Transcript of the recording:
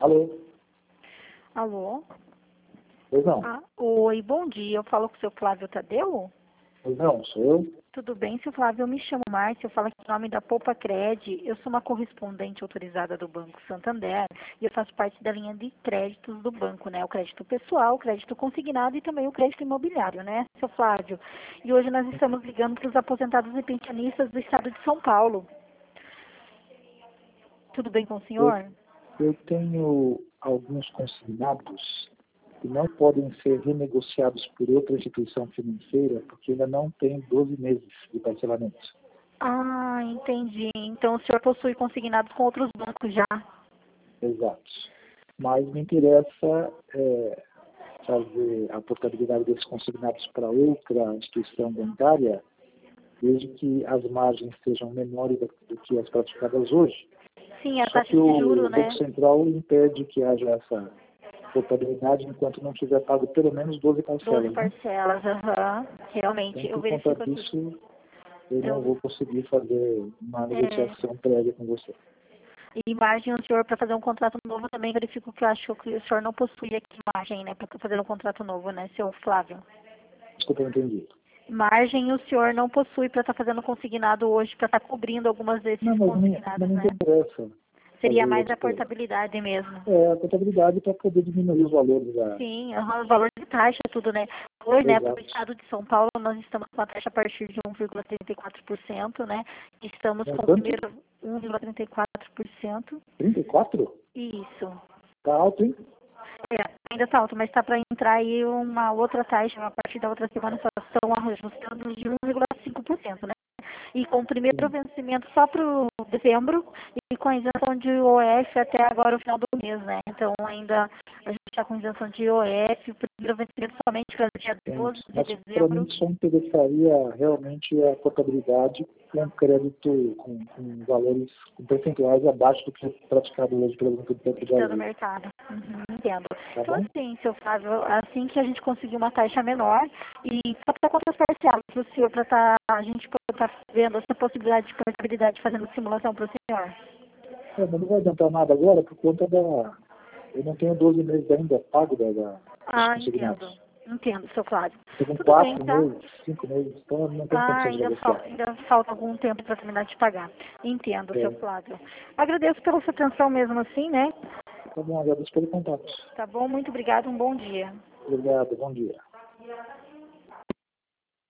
Alô? Alô? Pois não. Oi, bom dia. Eu falo com o seu Flávio Tadeu? Pois não, sou eu. Tudo bem, seu Flávio? Eu me chamo Márcia, eu falo aqui em nome da Poupa Cred. Eu sou uma correspondente autorizada do Banco Santander e eu faço parte da linha de créditos do banco, né? O crédito pessoal, o crédito consignado e também o crédito imobiliário, né, seu Flávio? E hoje nós estamos ligando para os aposentados e pensionistas do estado de São Paulo. Tudo bem com o senhor? Eu tenho alguns consignados que não podem ser renegociados por outra instituição financeira porque ainda não tem 12 meses de parcelamento. Ah, entendi. Então o senhor possui consignados com outros bancos já? Exato. Mas me interessa fazer a portabilidade desses consignados para outra instituição bancária, desde que as margens sejam menores do que as praticadas hoje. Sim, a Só taxa que de o juros, né? Banco Central impede que haja essa portabilidade enquanto não tiver pago pelo menos 12 parcelas. 12 parcelas, aham. Realmente, Então, eu por conta verifico aqui. disso, eu não Eu, vou conseguir fazer uma é, negociação prévia com você. e margem o senhor para fazer um contrato novo também verifico que eu acho que o senhor não possui aqui margem, né, para fazer um contrato novo, né, seu Flávio? Desculpa, eu não entendi. Margem o senhor não possui para estar fazendo consignado hoje, para estar cobrindo algumas desses Não, mas consignados, não né? interessa Seria fazer mais a outra coisa. portabilidade mesmo. A contabilidade para poder diminuir os valores da... Sim, aham, o valor de taxa, tudo, né? Hoje, né, para o Exato. estado de São Paulo, nós estamos com a taxa a partir de 1,34%, né? Estamos É com o quanto? primeiro 1,34%. 34? Isso. Tá alto, hein? É, ainda está alto, mas está para entrar aí uma outra taxa, a partir da outra semana só estão ajustando de 1,5%, né? E com o primeiro Sim. vencimento só para o dezembro e com a isenção de IOF até agora o final do mês, né? Então ainda a gente está com isenção de IOF, o primeiro vencimento somente para o dia 12 de Mas para mim dezembro. só interessaria realmente a contabilidade com crédito, com valores, com percentuais abaixo do que é praticado hoje pelo Banco do Que está no Brasil. mercado. Uhum, entendo. Tá Então, bom? assim, seu Flávio, assim que a gente conseguir uma taxa menor, e só para quantas parcelas para o senhor, para a gente poder estar vendo essa possibilidade de portabilidade, fazendo simulação para o senhor? Mas não vai adiantar nada agora por conta da... Eu não tenho 12 meses ainda pago dos Ah, entendo. consignados. Entendo, seu Flávio. Tenho Tudo bem, 4 tá? meses, 5 meses, então não tem Ah, condição de negociar. ainda falta algum tempo para terminar de pagar. Entendo, seu É, Flávio. Agradeço pela sua atenção mesmo assim, né? tá bom, agradeço pelo contato. Tá bom? Muito obrigado, um bom dia. Obrigado, bom dia.